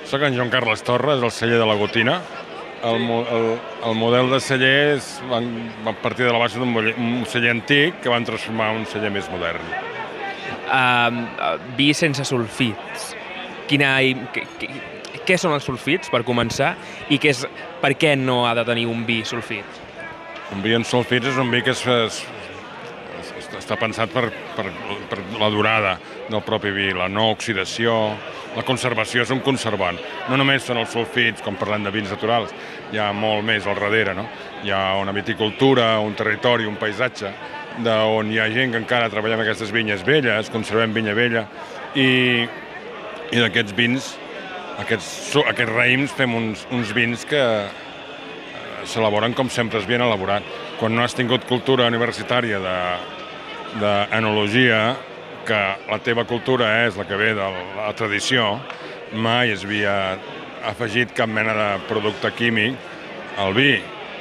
Soc en Joan Carles Torres, del celler de la Gotina. El model de celler va partir de la base d'un celler antic que van transformar en un celler més modern. Vi sense sulfits. Què són els sulfits, per començar, i per què no ha de tenir un vi sulfit? Un vi amb sulfits és un vi que està pensat per la durada del propi vi, la no oxidació, la conservació és un conservant. No només són els sulfits, com parlem de vins naturals, hi ha molt més al darrere, no? Hi ha una viticultura, un territori, un paisatge, on hi ha gent que encara treballa en aquestes vinyes velles, conservem vinya vella, i d'aquests vins, aquests raïms, fem uns vins que s'elaboren com sempre es havien elaborat. Quan no has tingut cultura universitària d'enologia, que la teva cultura és la que ve de la tradició, mai es havia afegit cap mena de producte químic al vi.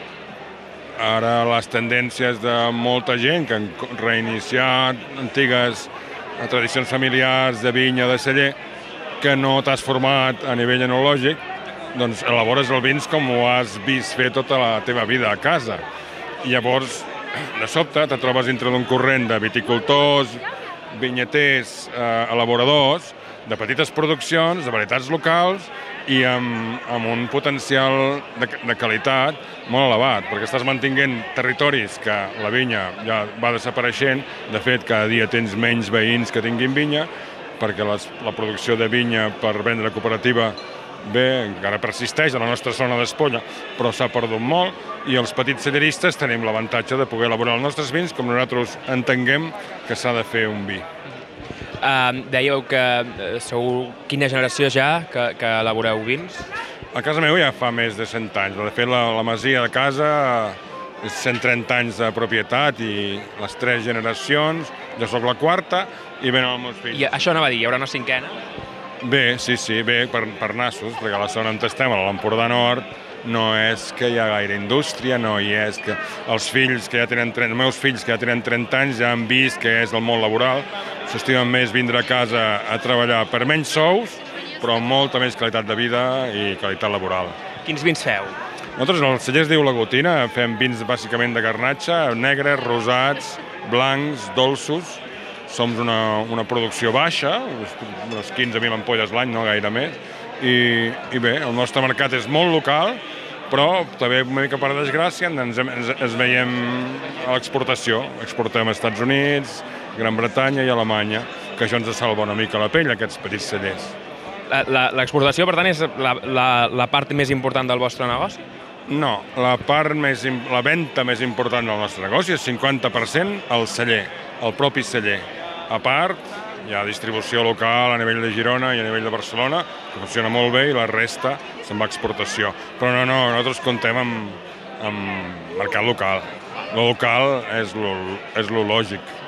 Ara les tendències de molta gent que han reiniciat antigues tradicions familiars de vinya, de celler, que no t'has format a nivell enològic, doncs elabores el vins com ho has vist fer tota la teva vida a casa. I llavors, de sobte, te trobes dintre d'un corrent de viticultors, vinyaters, elaboradors, de petites produccions, de varietats locals i amb un potencial de qualitat molt elevat, perquè estàs mantinguent territoris que la vinya ja va desapareixent. De fet, cada dia tens menys veïns que tinguin vinya, perquè la producció de vinya per vendre cooperativa encara persisteix a la nostra zona d'Espolla, però s'ha perdut molt, i els petits celleristes tenim l'avantatge de poder elaborar els nostres vins com nosaltres entenguem que s'ha de fer un vi. Dèieu que sou quina generació ja que elaboreu vins? A casa meva ja fa més de 100 anys. De fet, la masia de casa és 130 anys de propietat i les 3 generacions, jo sóc la quarta i venen els meus fills. I això anava a dir, hi haurà una cinquena? Bé, sí, per nassos, perquè a la zona on estem, a l'Empordà Nord, no és que hi ha gaire indústria, no hi és que els fills que ja tenen els meus fills que ja tenen 30 anys ja han vist que és el món laboral, s'estimen més vindre a casa a treballar per menys sous, però amb molta més qualitat de vida i qualitat laboral. Quins vins feu? Nosaltres, el celler es diu La Gotina, fem vins bàsicament de garnatge, negres, rosats, blancs, dolços. Som una producció baixa, unes 15.000 ampolles l'any, no gaire més. I bé, el nostre mercat és molt local, però també una mica per desgràcia ens veiem a l'exportació. Exportem als Estats Units, Gran Bretanya i Alemanya, que això ens salva una mica la pell, aquests petits cellers. L'exportació, per tant, és la part més important del vostre negoci? No, la venda més important del nostre negoci és 50% el celler, el propi celler. A part, hi ha distribució local a nivell de Girona i a nivell de Barcelona, que funciona molt bé, i la resta se'n va a exportació. Però no, nosaltres comptem amb mercat local. Lo local és lo lògic.